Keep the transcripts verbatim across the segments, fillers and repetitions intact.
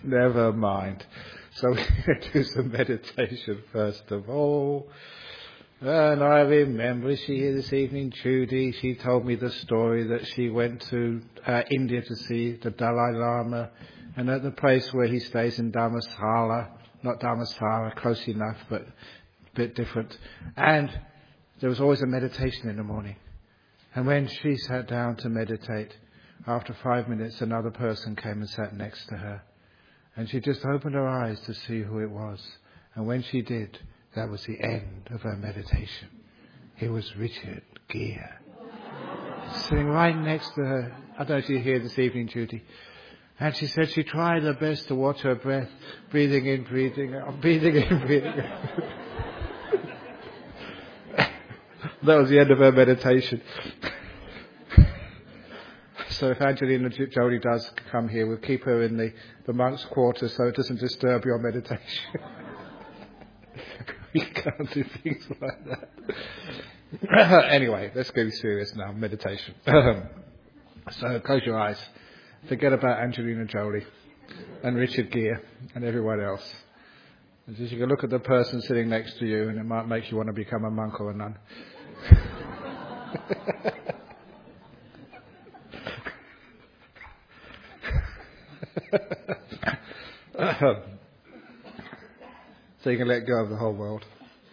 Never mind. So we're going to do some meditation first of all. And I remember she here this evening, Judy, she told me the story that she went to uh, India to see the Dalai Lama, and at the place where he stays in Dharamsala, not Dharamsala, close enough, but a bit different. And there was always a meditation in the morning. And when she sat down to meditate, after five minutes, another person came and sat next to her. And she just opened her eyes to see who it was. And when she did, that was the end of her meditation. It was Richard Gere, sitting right next to her. I don't know if you're here this evening, Judy. And she said she tried her best to watch her breath, breathing in, breathing out, breathing in, breathing out. That was the end of her meditation. So if Angelina Jolie does come here, we'll keep her in the, the monk's quarter so it doesn't disturb your meditation. We can't do things like that. Anyway, let's go serious now. Meditation. So close your eyes. Forget about Angelina Jolie and Richard Gere and everyone else. And just you can look at the person sitting next to you and it might make you want to become a monk or a nun. So you can let go of the whole world.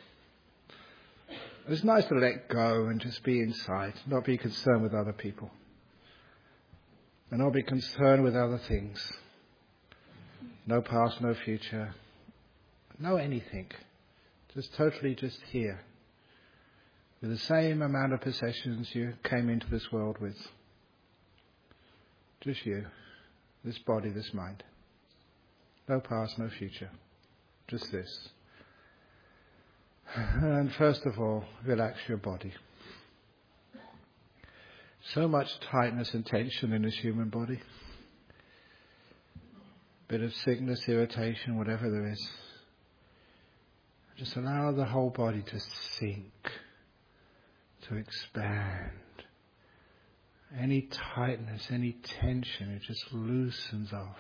It's nice to let go and just be inside, not be concerned with other people, and not be concerned with other things. No past, no future, no anything. Just totally just here, with the same amount of possessions you came into this world with. Just you, this body, this mind. No past, no future. Just this. And first of all, relax your body. So much tightness and tension in this human body. Bit of sickness, irritation, whatever there is. Just allow the whole body to sink, to expand. Any tightness, any tension, it just loosens off.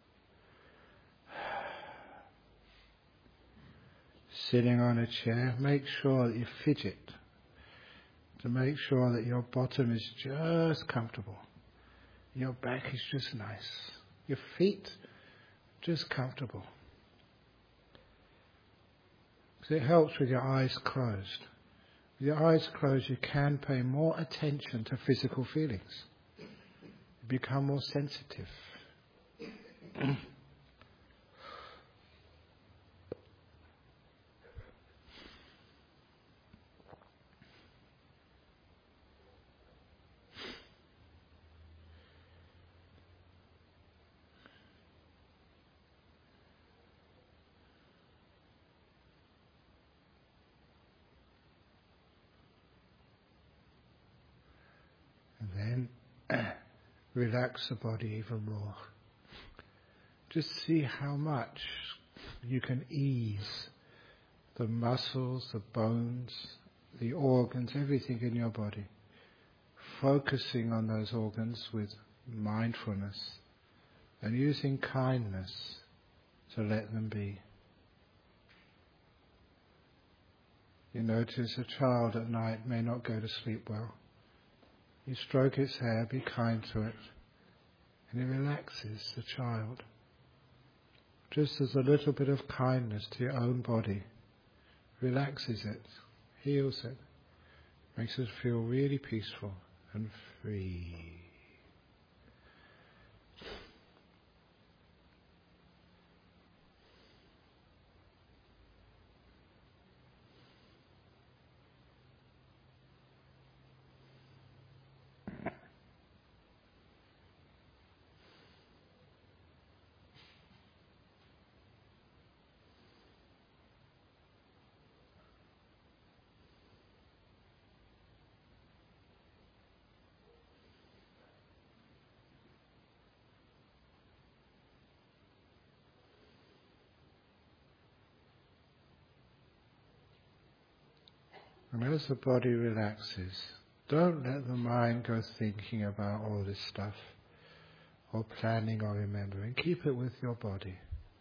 Sitting on a chair, make sure that you fidget to make sure that your bottom is just comfortable. Your back is just nice. Your feet just comfortable. Because it helps with your eyes closed. With your eyes closed, you can pay more attention to physical feelings. You become more sensitive. And then relax the body even more. Just see how much you can ease the muscles, the bones, the organs, everything in your body. Focusing on those organs with mindfulness and using kindness to let them be. You notice a child at night may not go to sleep well. You stroke its hair, be kind to it, and it relaxes the child. Just as a little bit of kindness to your own body relaxes it, heals it, makes it feel really peaceful and free. And as the body relaxes, don't let the mind go thinking about all this stuff. or planning or remembering. Keep it with your body.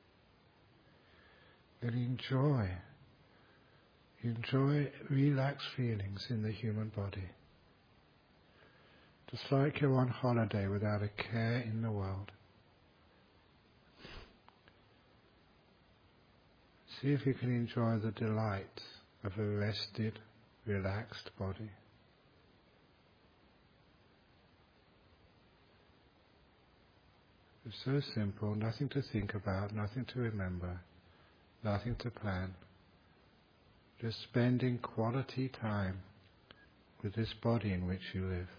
And enjoy, enjoy relaxed feelings in the human body. Just like you're on holiday without a care in the world. See if you can enjoy the delight of a rested, relaxed body. It's so simple, nothing to think about, nothing to remember, nothing to plan. Just spending quality time with this body in which you live.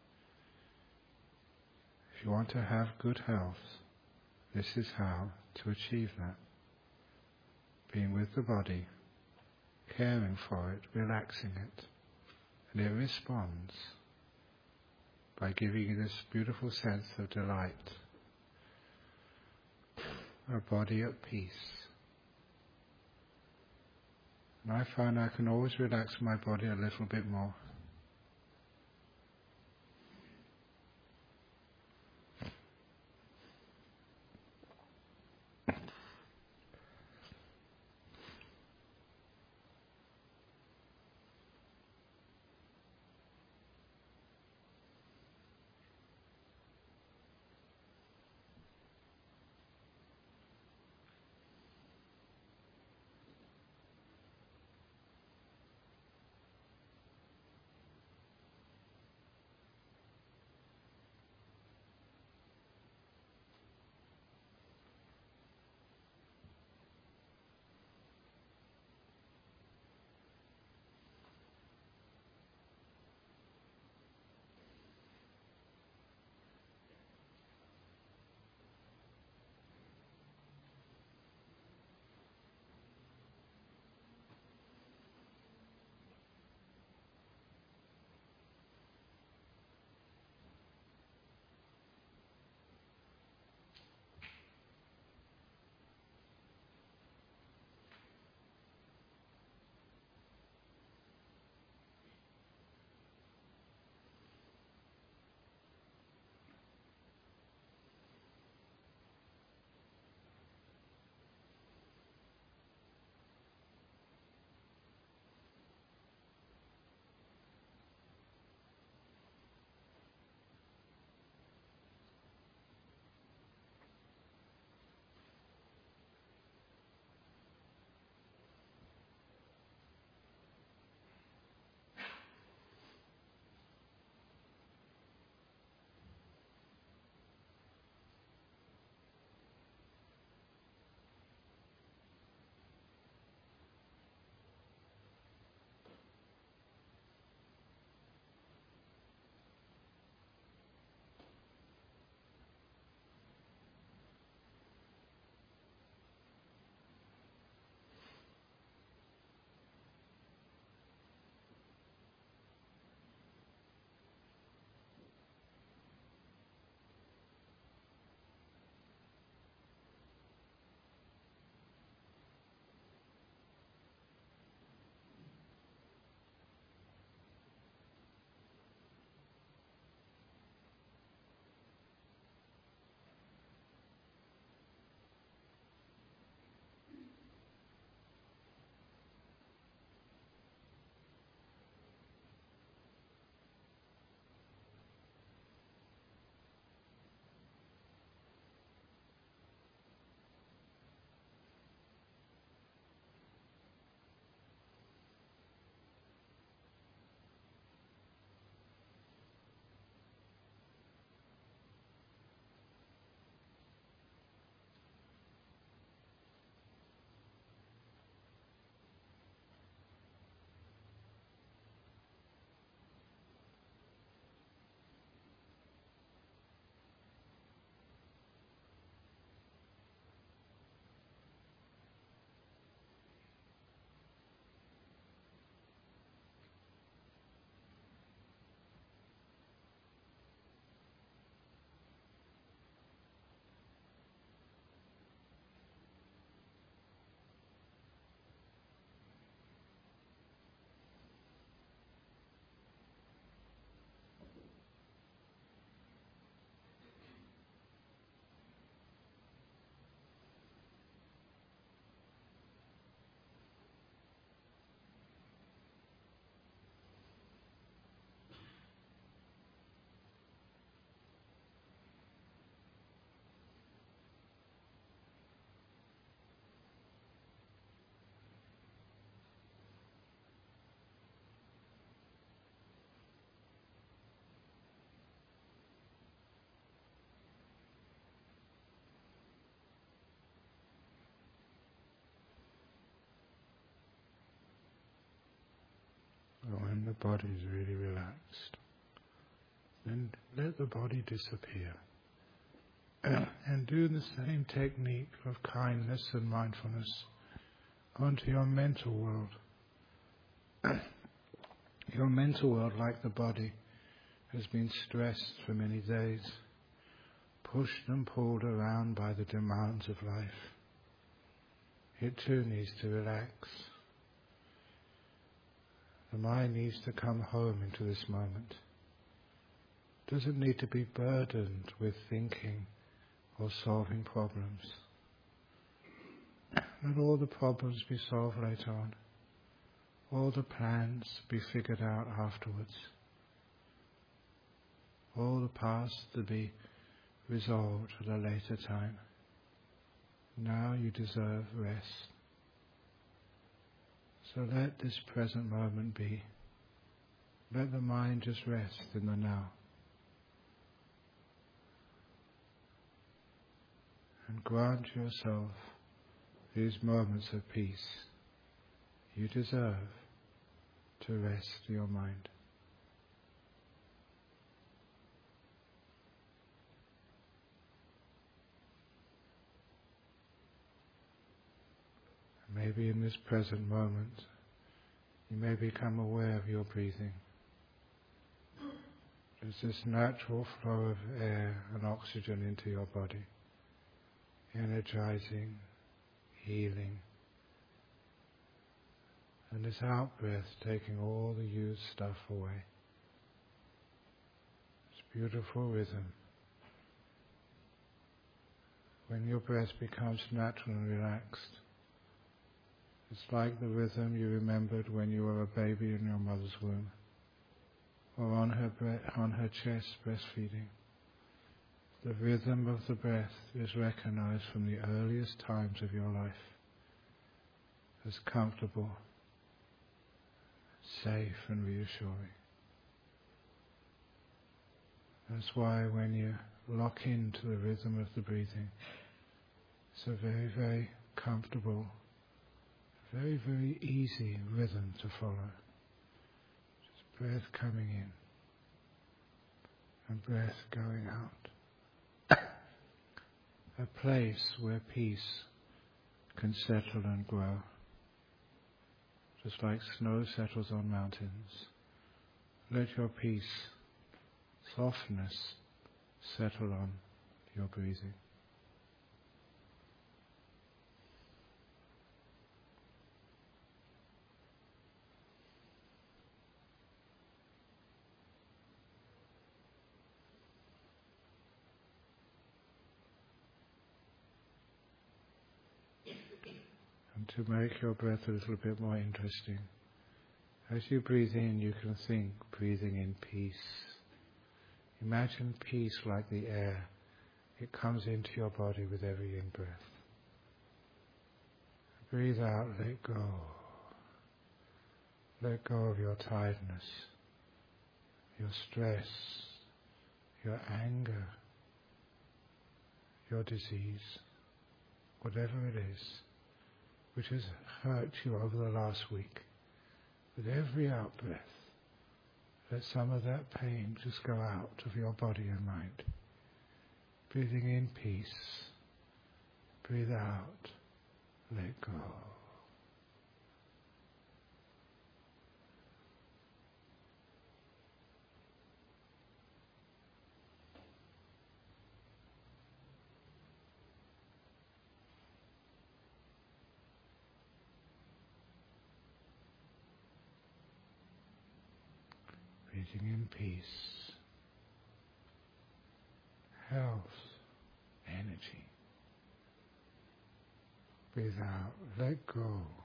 If you want to have good health, this is how to achieve that. Being with the body, caring for it, relaxing it, and it responds by giving you this beautiful sense of delight, a body at peace. And I find I can always relax my body a little bit more. body is really relaxed, then let the body disappear. And do the same technique of kindness and mindfulness onto your mental world. Your mental world, like the body, has been stressed for many days, pushed and pulled around by the demands of life. It too needs to relax. The mind needs to come home into this moment. It doesn't need to be burdened with thinking or solving problems. Let all the problems be solved later on. All the plans be figured out afterwards. All the past to be resolved at a later time. Now you deserve rest. So let this present moment be. Let the mind just rest in the now. And grant yourself these moments of peace. You deserve to rest your mind. Maybe in this present moment, you may become aware of your breathing. There's this natural flow of air and oxygen into your body, energizing, healing, and this out-breath taking all the used stuff away. It's beautiful rhythm. When your breath becomes natural and relaxed, it's like the rhythm you remembered when you were a baby in your mother's womb, or on her bre- on her chest breastfeeding. The rhythm of the breath is recognized from the earliest times of your life as comfortable, safe and reassuring. That's why when you lock into the rhythm of the breathing, it's a very, very comfortable, very, very easy rhythm to follow. Just breath coming in and breath going out. A place where peace can settle and grow, just like snow settles on mountains. Let your peace, softness settle on your breathing. And to make your breath a little bit more interesting, as you breathe in, you can think breathing in peace. Imagine peace like the air. It comes into your body with every in-breath. Breathe out, let go. Let go of your tiredness, your stress, your anger, your disease, whatever it is, which has hurt you over the last week. With every out-breath, let some of that pain just go out of your body and mind. Breathing in peace. Breathe out. Let go. Breathing in peace. Health. Energy. Breathe out, let go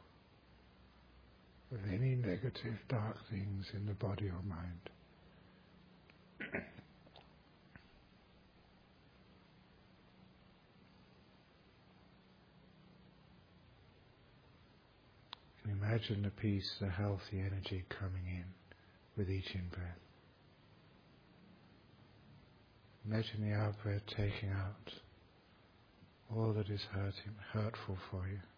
of any negative, dark things in the body or mind. And imagine the peace, the health, the energy coming in with each in-breath. Imagine the out-breath taking out all that is hurting, hurtful for you.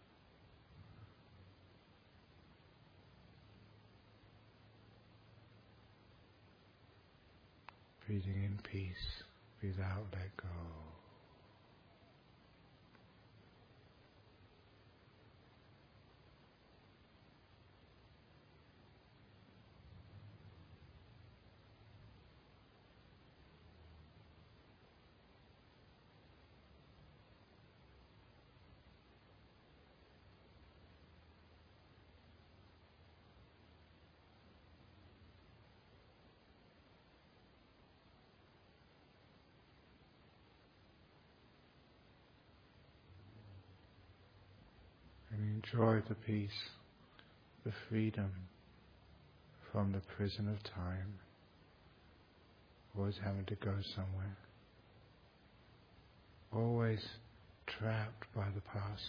breathing in peace, breathe out, let go. And enjoy the peace, the freedom from the prison of time, always having to go somewhere, always trapped by the past.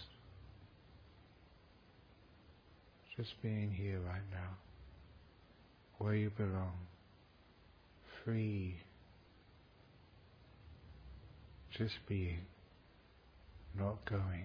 Just being here right now, where you belong, free, just being, not going.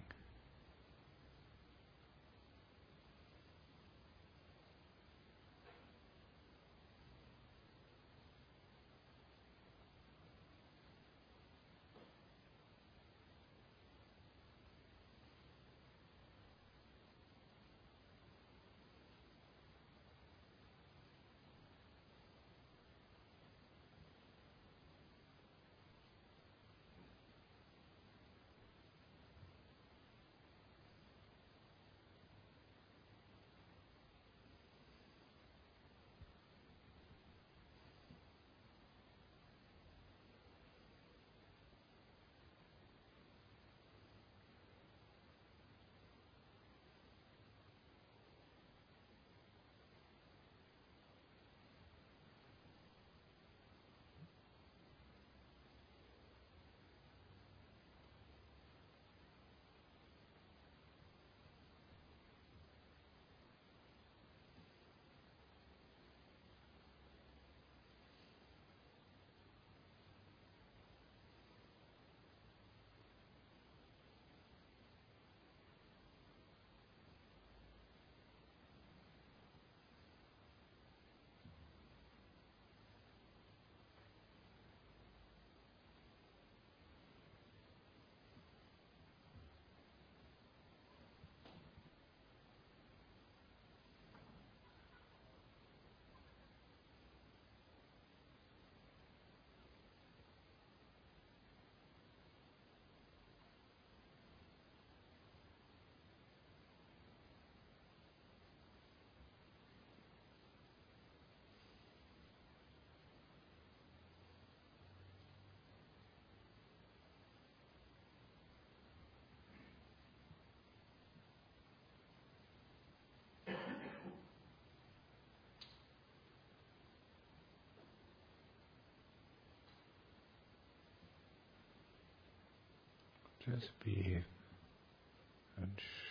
Just be and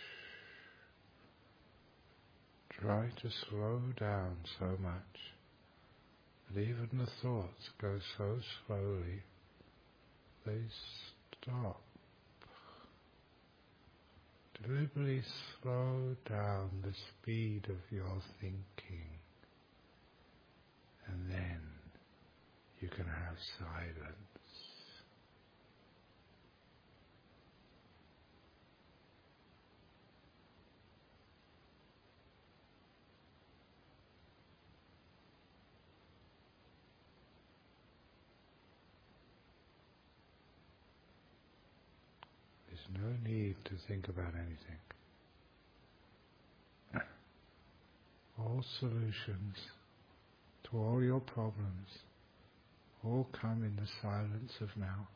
try to slow down so much that even the thoughts go so slowly they stop. Deliberately slow down the speed of your thinking, and then you can have silence. There's no need to think about anything. All solutions to all your problems all come in the silence of now.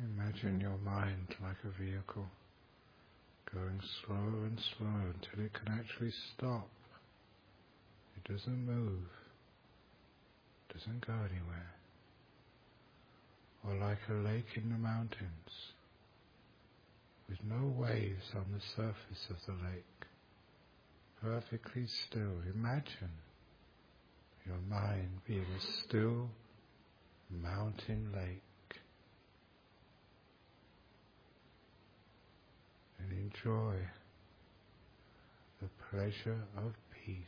Imagine your mind like a vehicle, going slower and slower until it can actually stop. It doesn't move, doesn't go anywhere. Or like a lake in the mountains, with no waves on the surface of the lake, perfectly still. Imagine your mind being a still mountain lake. And enjoy the pleasure of peace.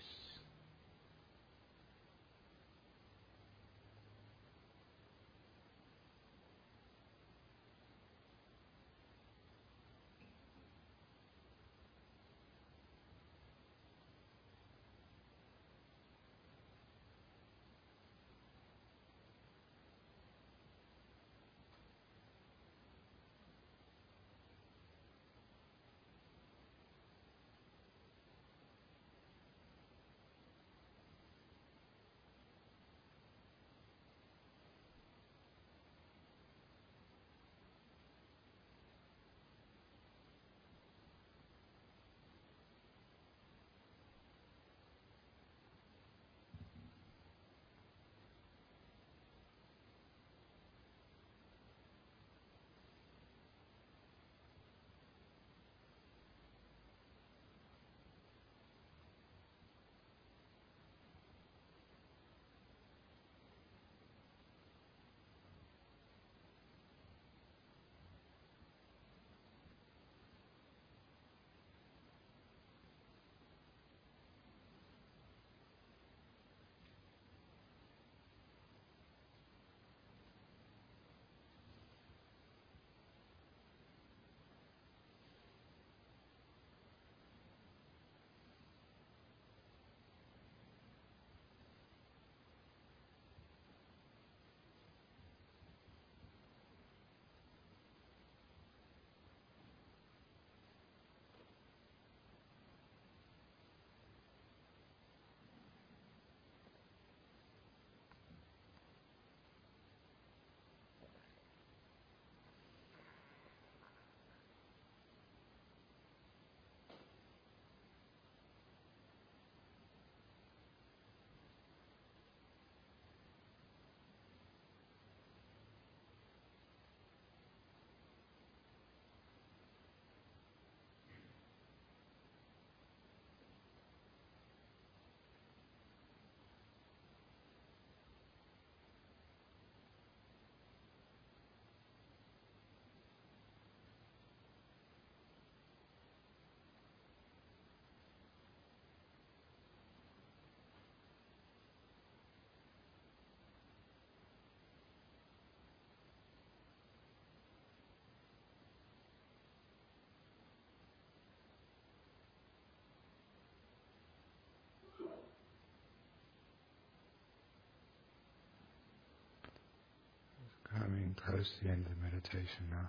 Coming close to the end of the meditation now.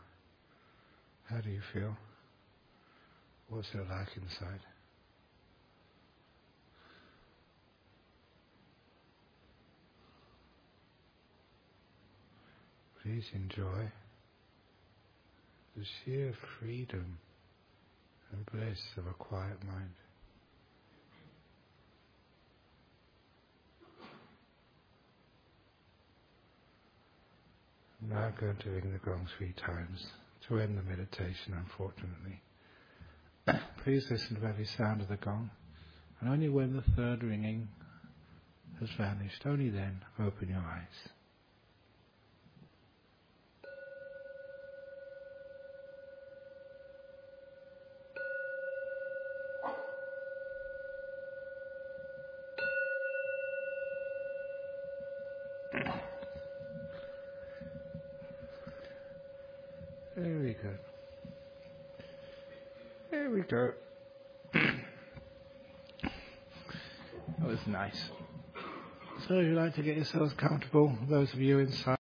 How do you feel? What's it like inside? Please enjoy the sheer freedom and bliss of a quiet mind. I'm now going to ring the gong three times to end the meditation, unfortunately. Please listen to every sound of the gong, and only when the third ringing has vanished, only then open your eyes. There we go. There we go. That was nice. So if you'd like to get yourselves comfortable, those of you inside,